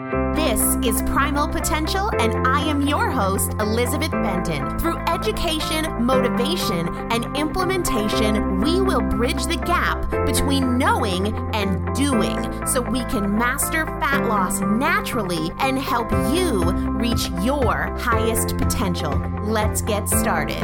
This is Primal Potential, and I am your host, Elizabeth Benton. Through education, motivation, and implementation, we will bridge the gap between knowing and doing so we can master fat loss naturally and help you reach your highest potential. Let's get started.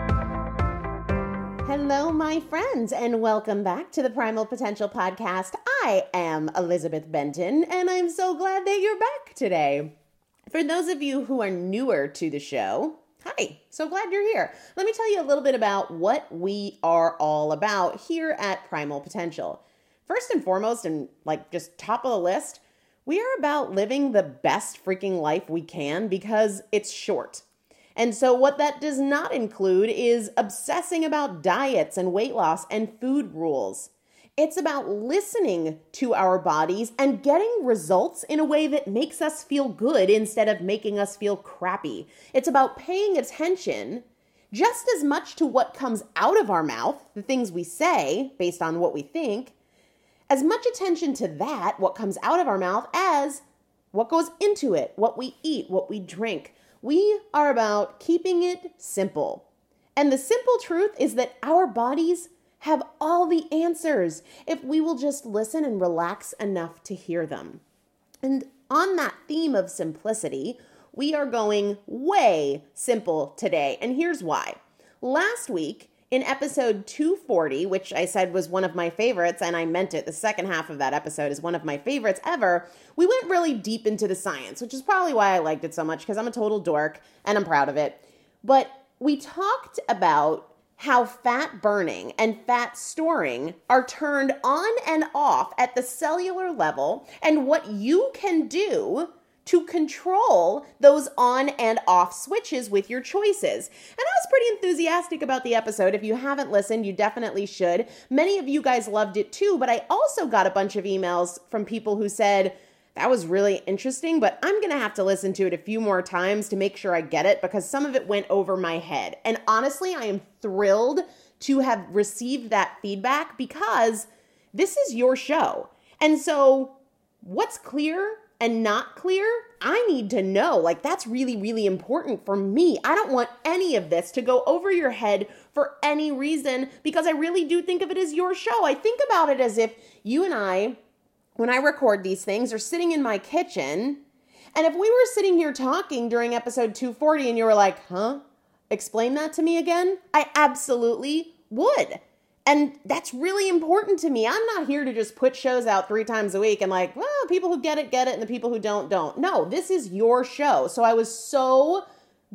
Hello, my friends, and welcome back to the Primal Potential Podcast. I am Elizabeth Benton, and I'm so glad that you're back today. For those of you who are newer to the show, hi, so glad you're here. Let me tell you a little bit about what we are all about here at Primal Potential. First and foremost, and just top of the list, we are about living the best freaking life we can because it's short. And so what that does not include is obsessing about diets and weight loss and food rules. It's about listening to our bodies and getting results in a way that makes us feel good instead of making us feel crappy. It's about paying attention just as much to what comes out of our mouth, the things we say based on what we think, as much attention to that, what comes out of our mouth, as what goes into it, what we eat, what we drink. We are about keeping it simple. And the simple truth is that our bodies have all the answers if we will just listen and relax enough to hear them. And on that theme of simplicity, we are going way simple today. And here's why. Last week, in episode 240, which I said was one of my favorites, and I meant it, the second half of that episode is one of my favorites ever, we went really deep into the science, which is probably why I liked it so much, because I'm a total dork, and I'm proud of it. But we talked about how fat burning and fat storing are turned on and off at the cellular level, and what you can do to control those on and off switches with your choices. And I was pretty enthusiastic about the episode. If you haven't listened, you definitely should. Many of you guys loved it too, but I also got a bunch of emails from people who said, that was really interesting, but I'm going to have to listen to it a few more times to make sure I get it because some of it went over my head. And honestly, I am thrilled to have received that feedback because this is your show. And so what's clear and not clear, I need to know. That's really, really important for me. I don't want any of this to go over your head for any reason because I really do think of it as your show. I think about it as if you and I, when I record these things, are sitting in my kitchen, and if we were sitting here talking during episode 240 and you were like, huh? Explain that to me again? I absolutely would. And that's really important to me. I'm not here to just put shows out 3 times a week and people who get it, and the people who don't. No, this is your show. So I was so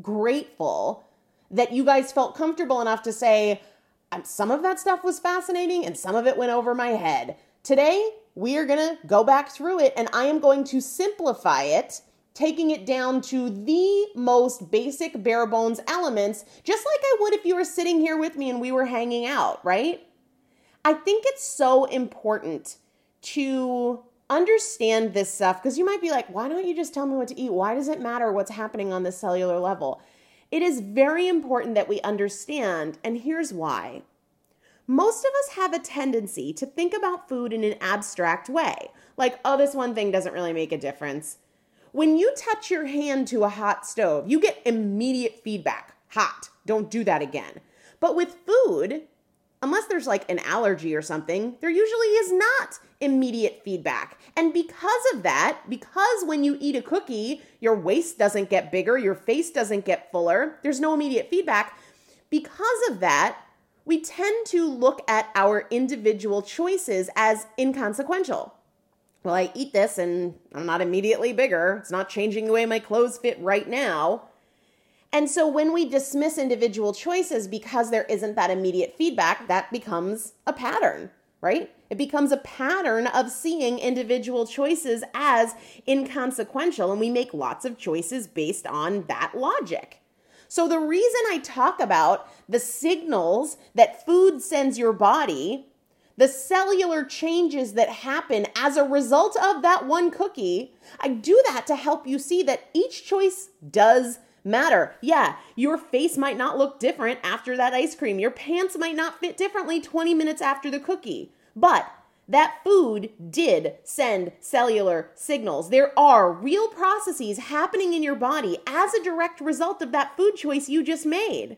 grateful that you guys felt comfortable enough to say, some of that stuff was fascinating and some of it went over my head. Today, we are going to go back through it and I am going to simplify it, taking it down to the most basic bare bones elements, just like I would if you were sitting here with me and we were hanging out, right? I think it's so important to understand this stuff because you might be like, why don't you just tell me what to eat? Why does it matter what's happening on the cellular level? It is very important that we understand, and here's why. Most of us have a tendency to think about food in an abstract way, this one thing doesn't really make a difference. When you touch your hand to a hot stove, you get immediate feedback. Hot. Don't do that again. But with food, unless there's an allergy or something, there usually is not immediate feedback. And because of that, because when you eat a cookie, your waist doesn't get bigger, your face doesn't get fuller, there's no immediate feedback. Because of that, we tend to look at our individual choices as inconsequential. Well, I eat this and I'm not immediately bigger. It's not changing the way my clothes fit right now. And so when we dismiss individual choices because there isn't that immediate feedback, that becomes a pattern, right? It becomes a pattern of seeing individual choices as inconsequential, and we make lots of choices based on that logic. So the reason I talk about the signals that food sends your body, the cellular changes that happen as a result of that one cookie, I do that to help you see that each choice does matter. Yeah, your face might not look different after that ice cream. Your pants might not fit differently 20 minutes after the cookie. But that food did send cellular signals. There are real processes happening in your body as a direct result of that food choice you just made.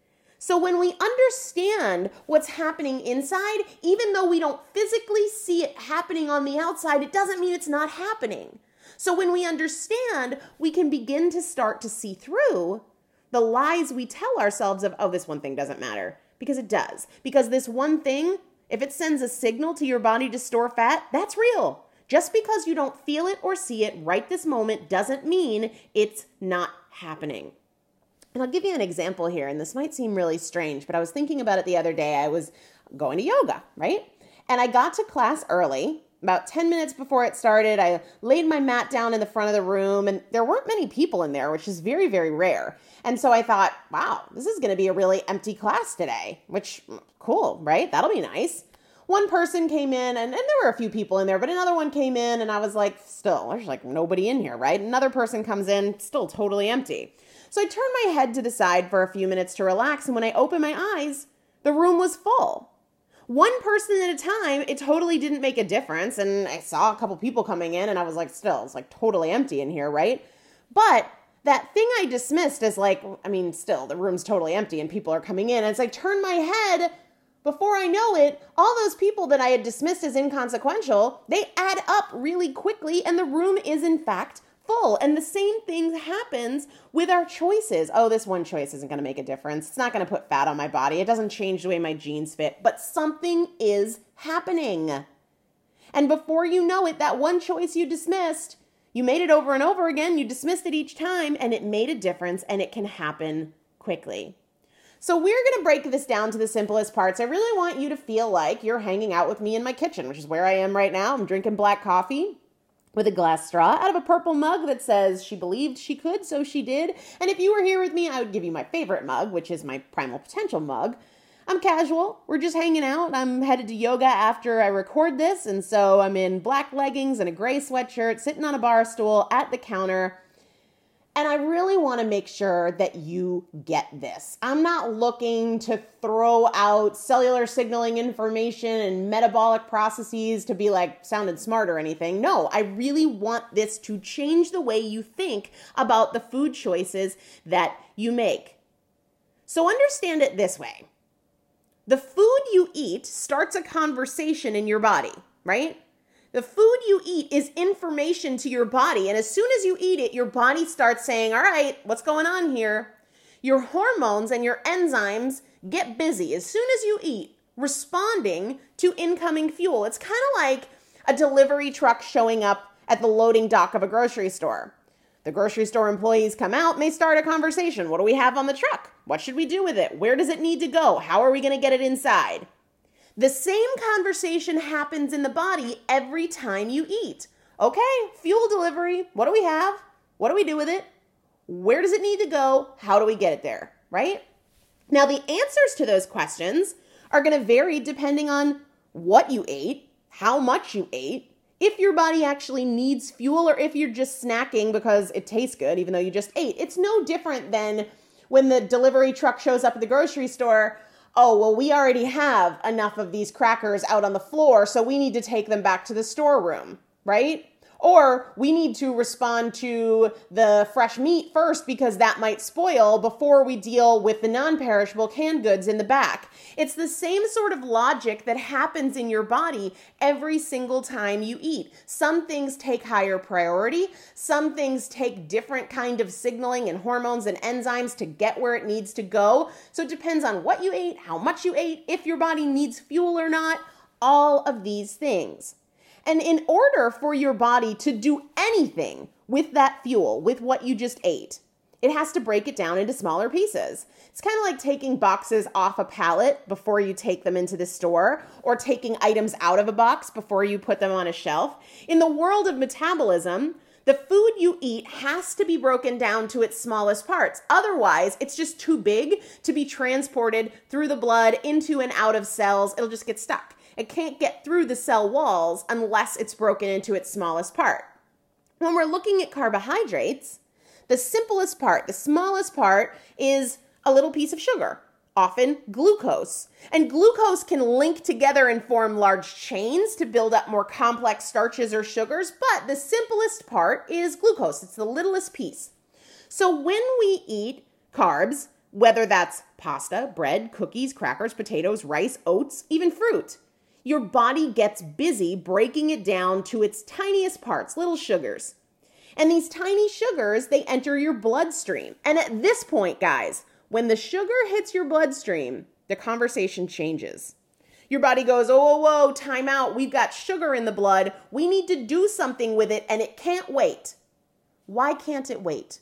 So when we understand what's happening inside, even though we don't physically see it happening on the outside, it doesn't mean it's not happening. So when we understand, we can begin to start to see through the lies we tell ourselves of, oh, this one thing doesn't matter. Because it does. Because this one thing, if it sends a signal to your body to store fat, that's real. Just because you don't feel it or see it right this moment doesn't mean it's not happening. And I'll give you an example here, and this might seem really strange, but I was thinking about it the other day. I was going to yoga, right? And I got to class early, about 10 minutes before it started. I laid my mat down in the front of the room, and there weren't many people in there, which is very, very rare. And so I thought, wow, this is going to be a really empty class today, which, cool, right? That'll be nice. One person came in, and there were a few people in there, but another one came in, and I was like, still, there's like nobody in here, right? Another person comes in, still totally empty. So I turned my head to the side for a few minutes to relax, and when I opened my eyes, the room was full. One person at a time, it totally didn't make a difference, and I saw a couple people coming in, and I was like, still, it's like totally empty in here, right? But that thing I dismissed as like, I mean, still, the room's totally empty, and people are coming in, and as I turned my head, before I know it, all those people that I had dismissed as inconsequential, they add up really quickly, and the room is, in fact, full. And the same thing happens with our choices. Oh, this one choice isn't going to make a difference. It's not going to put fat on my body. It doesn't change the way my jeans fit, but something is happening. And before you know it, that one choice you dismissed, you made it over and over again. You dismissed it each time, and it made a difference, and it can happen quickly. So we're going to break this down to the simplest parts. I really want you to feel like you're hanging out with me in my kitchen, which is where I am right now. I'm drinking black coffee with a glass straw out of a purple mug that says she believed she could, so she did. And if you were here with me, I would give you my favorite mug, which is my Primal Potential mug. I'm casual. We're just hanging out. I'm headed to yoga after I record this, and so I'm in black leggings and a gray sweatshirt, sitting on a bar stool at the counter. And I really want to make sure that you get this. I'm not looking to throw out cellular signaling information and metabolic processes to be like sounding smart or anything. No, I really want this to change the way you think about the food choices that you make. So understand it this way. The food you eat starts a conversation in your body, right? The food you eat is information to your body, and as soon as you eat it, your body starts saying, all right, what's going on here? Your hormones and your enzymes get busy as soon as you eat, responding to incoming fuel. It's kind of like a delivery truck showing up at the loading dock of a grocery store. The grocery store employees come out and they start a conversation. What do we have on the truck? What should we do with it? Where does it need to go? How are we going to get it inside? The same conversation happens in the body every time you eat. Okay, fuel delivery. What do we have? What do we do with it? Where does it need to go? How do we get it there, right? Now, the answers to those questions are going to vary depending on what you ate, how much you ate, if your body actually needs fuel, or if you're just snacking because it tastes good, even though you just ate. It's no different than when the delivery truck shows up at the grocery store. Oh, well, we already have enough of these crackers out on the floor, so we need to take them back to the storeroom, right? Or we need to respond to the fresh meat first because that might spoil before we deal with the non-perishable canned goods in the back. It's the same sort of logic that happens in your body every single time you eat. Some things take higher priority. Some things take different kind of signaling and hormones and enzymes to get where it needs to go. So it depends on what you ate, how much you ate, if your body needs fuel or not, all of these things. And in order for your body to do anything with that fuel, with what you just ate, it has to break it down into smaller pieces. It's kind of like taking boxes off a pallet before you take them into the store, or taking items out of a box before you put them on a shelf. In the world of metabolism, the food you eat has to be broken down to its smallest parts. Otherwise, it's just too big to be transported through the blood into and out of cells. It'll just get stuck. It can't get through the cell walls unless it's broken into its smallest part. When we're looking at carbohydrates, the simplest part, the smallest part, is a little piece of sugar. often glucose. And glucose can link together and form large chains to build up more complex starches or sugars, but the simplest part is glucose. It's the littlest piece. So when we eat carbs, whether that's pasta, bread, cookies, crackers, potatoes, rice, oats, even fruit, your body gets busy breaking it down to its tiniest parts, little sugars. And these tiny sugars, they enter your bloodstream. And at this point, guys, when the sugar hits your bloodstream, the conversation changes. Your body goes, oh, whoa, time out. We've got sugar in the blood. We need to do something with it, and it can't wait. Why can't it wait?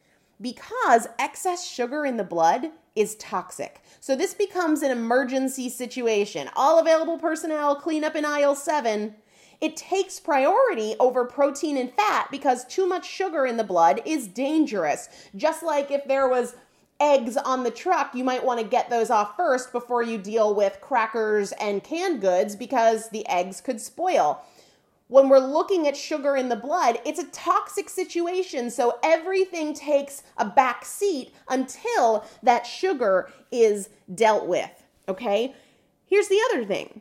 Because excess sugar in the blood is toxic. So this becomes an emergency situation. All available personnel, clean up in aisle 7. It takes priority over protein and fat because too much sugar in the blood is dangerous. Just like if there was eggs on the truck, you might want to get those off first before you deal with crackers and canned goods because the eggs could spoil. When we're looking at sugar in the blood, it's a toxic situation, so everything takes a back seat until that sugar is dealt with, okay? Here's the other thing.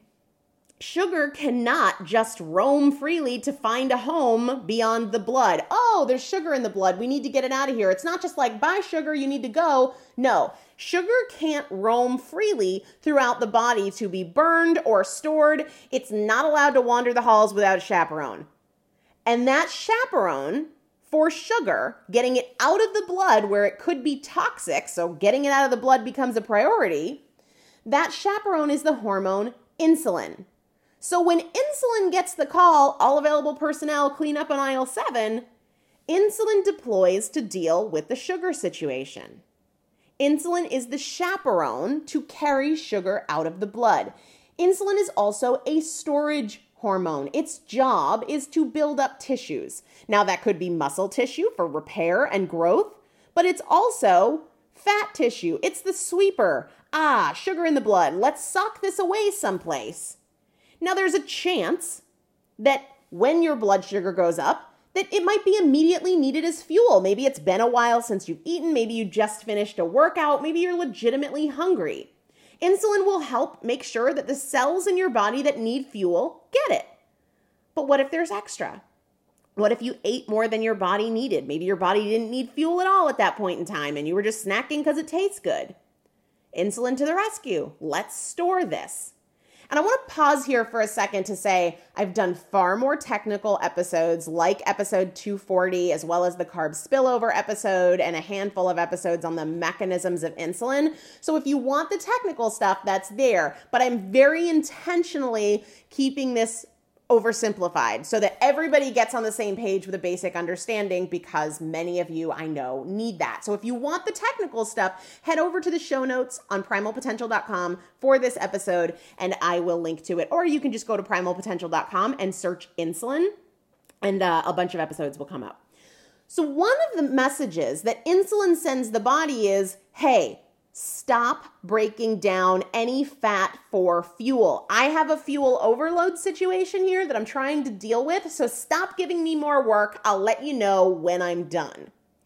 Sugar cannot just roam freely to find a home beyond the blood. Oh, there's sugar in the blood. We need to get it out of here. It's not just like, bye, sugar, you need to go. No, sugar can't roam freely throughout the body to be burned or stored. It's not allowed to wander the halls without a chaperone. And that chaperone for sugar, getting it out of the blood where it could be toxic, so getting it out of the blood becomes a priority, that chaperone is the hormone insulin. So when insulin gets the call, all available personnel clean up on aisle 7, insulin deploys to deal with the sugar situation. Insulin is the chaperone to carry sugar out of the blood. Insulin is also a storage hormone. Its job is to build up tissues. Now that could be muscle tissue for repair and growth, but it's also fat tissue. It's the sweeper. Sugar in the blood. Let's sock this away someplace. Now, there's a chance that when your blood sugar goes up, that it might be immediately needed as fuel. Maybe it's been a while since you've eaten. Maybe you just finished a workout. Maybe you're legitimately hungry. Insulin will help make sure that the cells in your body that need fuel get it. But what if there's extra? What if you ate more than your body needed? Maybe your body didn't need fuel at all at that point in time and you were just snacking because it tastes good. Insulin to the rescue. Let's store this. And I want to pause here for a second to say I've done far more technical episodes like episode 240, as well as the carb spillover episode and a handful of episodes on the mechanisms of insulin. So if you want the technical stuff, that's there. But I'm very intentionally keeping this oversimplified so that everybody gets on the same page with a basic understanding because many of you I know need that. So if you want the technical stuff, head over to the show notes on primalpotential.com for this episode and I will link to it. Or you can just go to primalpotential.com and search insulin and a bunch of episodes will come up. So one of the messages that insulin sends the body is, hey, stop breaking down any fat for fuel. I have a fuel overload situation here that I'm trying to deal with, so stop giving me more work. I'll let you know when I'm done.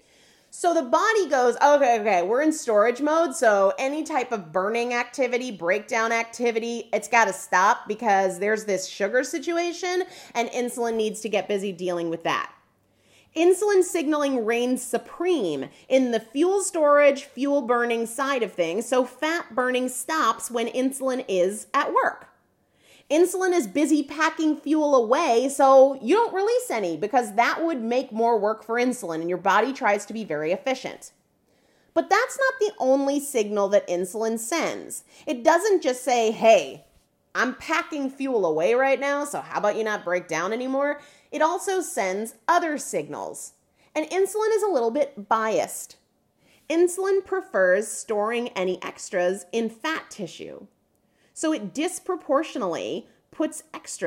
So the body goes, okay, we're in storage mode, so any type of burning activity, breakdown activity, it's got to stop because there's this sugar situation and insulin needs to get busy dealing with that. Insulin signaling reigns supreme in the fuel storage, fuel burning side of things, so fat burning stops when insulin is at work. Insulin is busy packing fuel away, so you don't release any because that would make more work for insulin and your body tries to be very efficient. But that's not the only signal that insulin sends. It doesn't just say, hey, I'm packing fuel away right now, so how about you not break down anymore? It also sends other signals. And insulin is a little bit biased. Insulin prefers storing any extras in fat tissue. So it disproportionately puts extras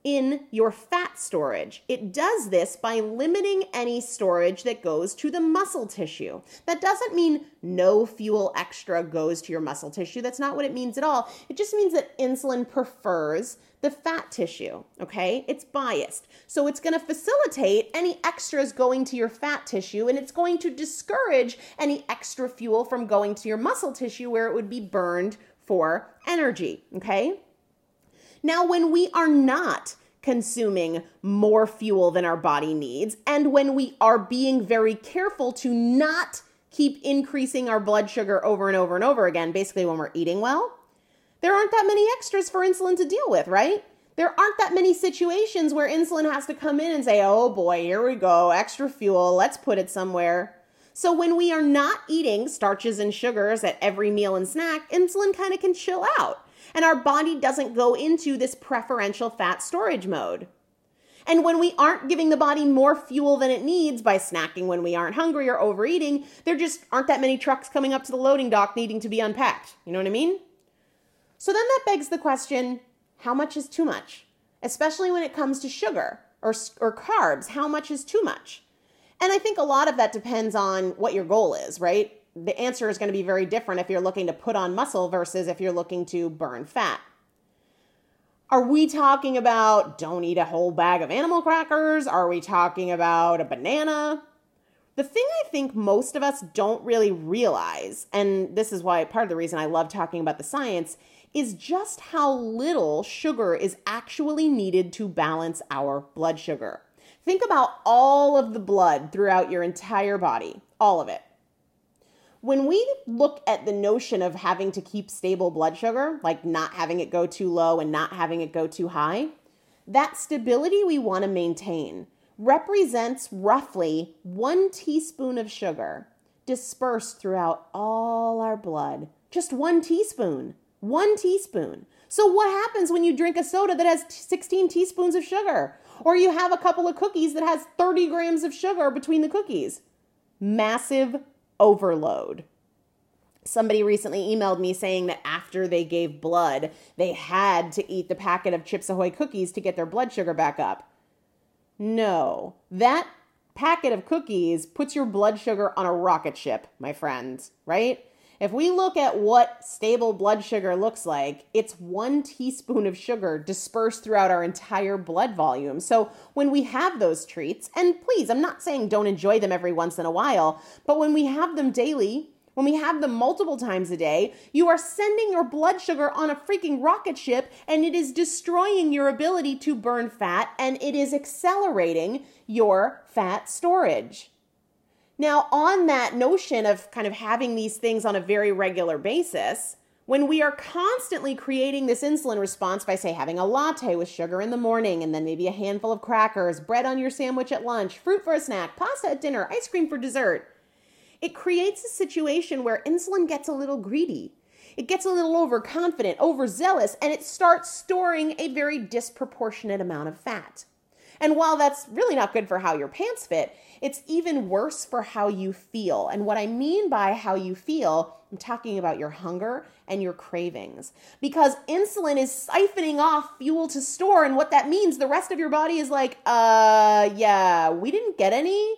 in your fat storage. It does this by limiting any storage that goes to the muscle tissue. That doesn't mean no fuel extra goes to your muscle tissue. That's not what it means at all. It just means that insulin prefers the fat tissue, okay? It's biased. So it's going to facilitate any extras going to your fat tissue, and it's going to discourage any extra fuel from going to your muscle tissue where it would be burned for energy, okay? Now, when we are not consuming more fuel than our body needs, and when we are being very careful to not keep increasing our blood sugar over and over and over again, basically when we're eating well, there aren't that many extras for insulin to deal with, right? There aren't that many situations where insulin has to come in and say, oh boy, here we go, extra fuel, let's put it somewhere. So when we are not eating starches and sugars at every meal and snack, insulin kind of can chill out. And our body doesn't go into this preferential fat storage mode. And when we aren't giving the body more fuel than it needs by snacking when we aren't hungry or overeating, there just aren't that many trucks coming up to the loading dock needing to be unpacked. You know what I mean? So then that begs the question, how much is too much? Especially when it comes to sugar or carbs, how much is too much? And I think a lot of that depends on what your goal is, right? The answer is going to be very different if you're looking to put on muscle versus if you're looking to burn fat. Are we talking about don't eat a whole bag of animal crackers? Are we talking about a banana? The thing I think most of us don't really realize, and this is why part of the reason I love talking about the science, is just how little sugar is actually needed to balance our blood sugar. Think about all of the blood throughout your entire body, all of it. When we look at the notion of having to keep stable blood sugar, like not having it go too low and not having it go too high, that stability we want to maintain represents roughly 1 teaspoon of sugar dispersed throughout all our blood. Just 1 teaspoon. 1 teaspoon. So what happens when you drink a soda that has 16 teaspoons of sugar? Or you have a couple of cookies that has 30 grams of sugar between the cookies? Massive overload. Somebody recently emailed me saying that after they gave blood, they had to eat the packet of Chips Ahoy cookies to get their blood sugar back up. No, that packet of cookies puts your blood sugar on a rocket ship, my friends, right? If we look at what stable blood sugar looks like, it's 1 teaspoon of sugar dispersed throughout our entire blood volume. So when we have those treats, and please, I'm not saying don't enjoy them every once in a while, but when we have them daily, when we have them multiple times a day, you are sending your blood sugar on a freaking rocket ship, and it is destroying your ability to burn fat, and it is accelerating your fat storage. Now, on that notion of kind of having these things on a very regular basis, when we are constantly creating this insulin response by, say, having a latte with sugar in the morning and then maybe a handful of crackers, bread on your sandwich at lunch, fruit for a snack, pasta at dinner, ice cream for dessert, it creates a situation where insulin gets a little greedy. It gets a little overconfident, overzealous, and it starts storing a very disproportionate amount of fat. And while that's really not good for how your pants fit, it's even worse for how you feel. And what I mean by how you feel, I'm talking about your hunger and your cravings. Because insulin is siphoning off fuel to store. And what that means, the rest of your body is like, yeah, we didn't get any.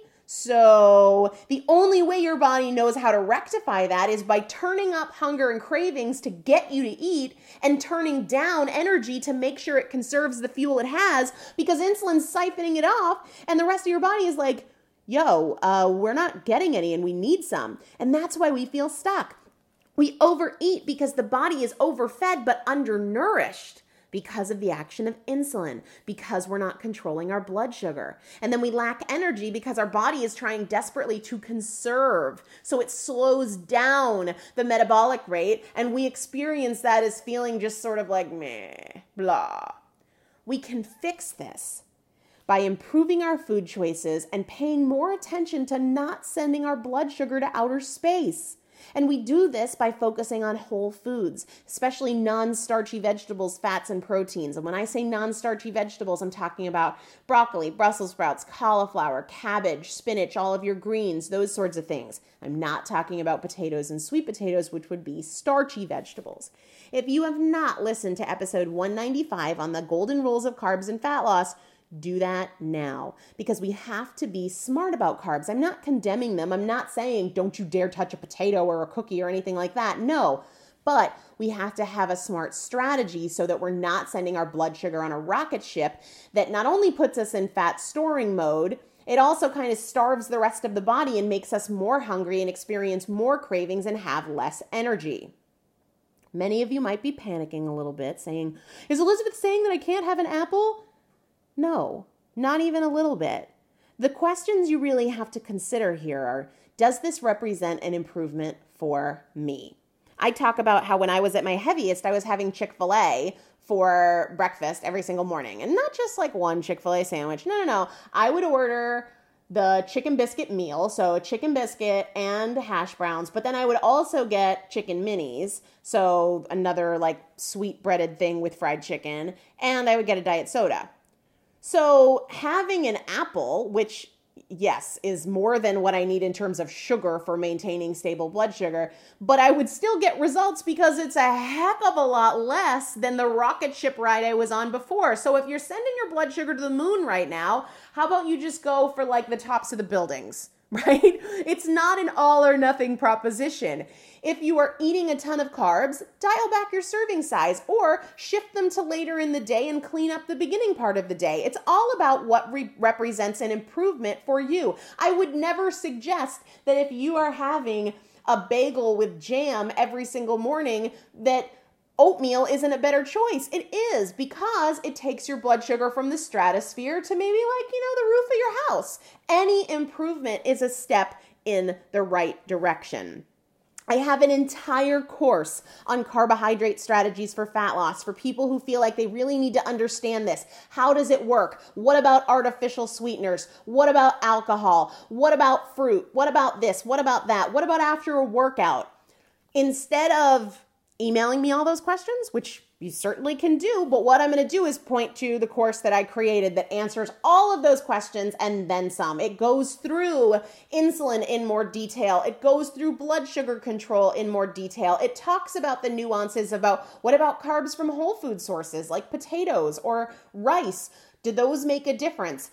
So the only way your body knows how to rectify that is by turning up hunger and cravings to get you to eat and turning down energy to make sure it conserves the fuel it has, because insulin's siphoning it off and the rest of your body is like, yo, we're not getting any and we need some. And that's why we feel stuck. We overeat because the body is overfed but undernourished, because of the action of insulin, because we're not controlling our blood sugar. And then we lack energy because our body is trying desperately to conserve. So it slows down the metabolic rate, and we experience that as feeling just sort of like meh, blah. We can fix this by improving our food choices and paying more attention to not sending our blood sugar to outer space. And we do this by focusing on whole foods, especially non-starchy vegetables, fats, and proteins. And when I say non-starchy vegetables, I'm talking about broccoli, Brussels sprouts, cauliflower, cabbage, spinach, all of your greens, those sorts of things. I'm not talking about potatoes and sweet potatoes, which would be starchy vegetables. If you have not listened to episode 195 on the golden rules of carbs and fat loss, do that now, because we have to be smart about carbs. I'm not condemning them. I'm not saying don't you dare touch a potato or a cookie or anything like that. No, but we have to have a smart strategy so that we're not sending our blood sugar on a rocket ship that not only puts us in fat storing mode, it also kind of starves the rest of the body and makes us more hungry and experience more cravings and have less energy. Many of you might be panicking a little bit, saying, is Elizabeth saying that I can't have an apple? No, not even a little bit. The questions you really have to consider here are, does this represent an improvement for me? I talk about how when I was at my heaviest, I was having Chick-fil-A for breakfast every single morning. And not just like one Chick-fil-A sandwich. No. I would order the chicken biscuit meal, so a chicken biscuit and hash browns, but then I would also get chicken minis, so another like sweet breaded thing with fried chicken, and I would get a diet soda. So having an apple, which, yes, is more than what I need in terms of sugar for maintaining stable blood sugar, but I would still get results because it's a heck of a lot less than the rocket ship ride I was on before. So if you're sending your blood sugar to the moon right now, how about you just go for like the tops of the buildings, right? It's not an all or nothing proposition. If you are eating a ton of carbs, dial back your serving size or shift them to later in the day and clean up the beginning part of the day. It's all about what represents an improvement for you. I would never suggest that if you are having a bagel with jam every single morning that oatmeal isn't a better choice. It is, because it takes your blood sugar from the stratosphere to maybe like, the roof of your house. Any improvement is a step in the right direction. I have an entire course on carbohydrate strategies for fat loss for people who feel like they really need to understand this. How does it work? What about artificial sweeteners? What about alcohol? What about fruit? What about this? What about that? What about after a workout? Instead of emailing me all those questions, which you certainly can do, but what I'm going to do is point to the course that I created that answers all of those questions and then some. It goes through insulin in more detail. It goes through blood sugar control in more detail. It talks about the nuances about what about carbs from whole food sources like potatoes or rice. Do those make a difference?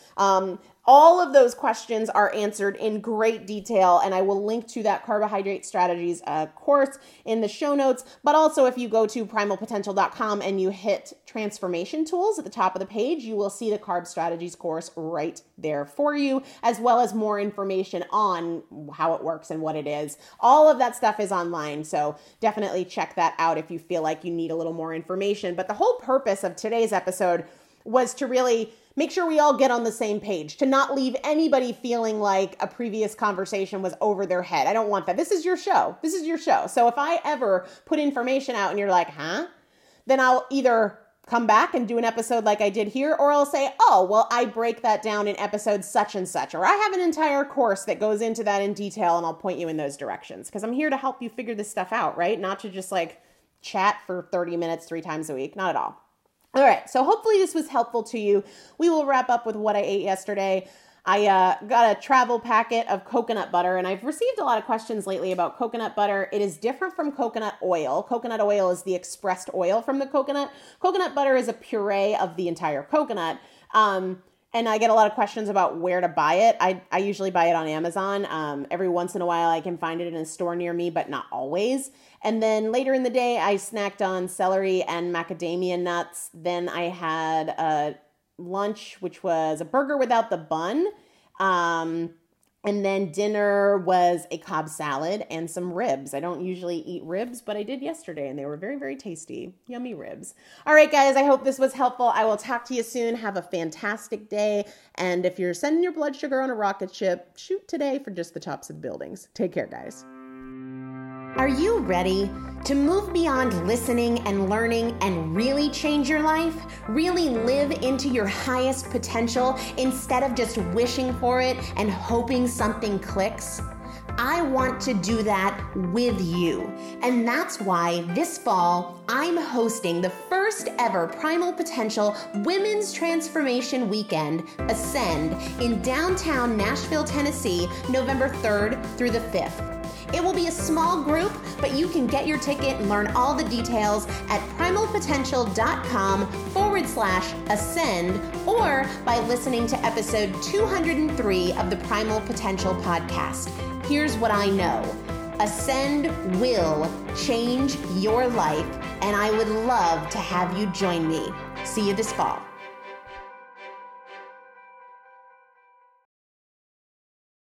All of those questions are answered in great detail, and I will link to that carbohydrate strategies course in the show notes. But also, if you go to primalpotential.com and you hit transformation tools at the top of the page, you will see the carb strategies course right there for you, as well as more information on how it works and what it is. All of that stuff is online, so definitely check that out if you feel like you need a little more information. But the whole purpose of today's episode was to really make sure we all get on the same page, to not leave anybody feeling like a previous conversation was over their head. I don't want that. This is your show. This is your show. So if I ever put information out and you're like, huh? Then I'll either come back and do an episode like I did here, or I'll say, oh, well, I break that down in episode such and such, or I have an entire course that goes into that in detail and I'll point you in those directions, because I'm here to help you figure this stuff out, right? Not to just like chat for 30 minutes 3 times a week. Not at all. All right, so hopefully this was helpful to you. We will wrap up with what I ate yesterday. I got a travel packet of coconut butter, and I've received a lot of questions lately about coconut butter. It is different from coconut oil. Coconut oil is the expressed oil from the coconut. Coconut butter is a puree of the entire coconut. And I get a lot of questions about where to buy it. I usually buy it on Amazon. Every once in a while I can find it in a store near me, but not always. And then later in the day, I snacked on celery and macadamia nuts. Then I had a lunch, which was a burger without the bun. And then dinner was a Cobb salad and some ribs. I don't usually eat ribs, but I did yesterday, and they were very, very tasty. Yummy ribs. All right, guys, I hope this was helpful. I will talk to you soon. Have a fantastic day. And if you're sending your blood sugar on a rocket ship, shoot today for just the tops of the buildings. Take care, guys. Are you ready to move beyond listening and learning and really change your life? Really live into your highest potential instead of just wishing for it and hoping something clicks? I want to do that with you. And that's why this fall, I'm hosting the first ever Primal Potential Women's Transformation Weekend, Ascend, in downtown Nashville, Tennessee, November 3rd through the 5th. It will be a small group, but you can get your ticket and learn all the details at primalpotential.com/ascend or by listening to episode 203 of the Primal Potential podcast. Here's what I know. Ascend will change your life, and I would love to have you join me. See you this fall.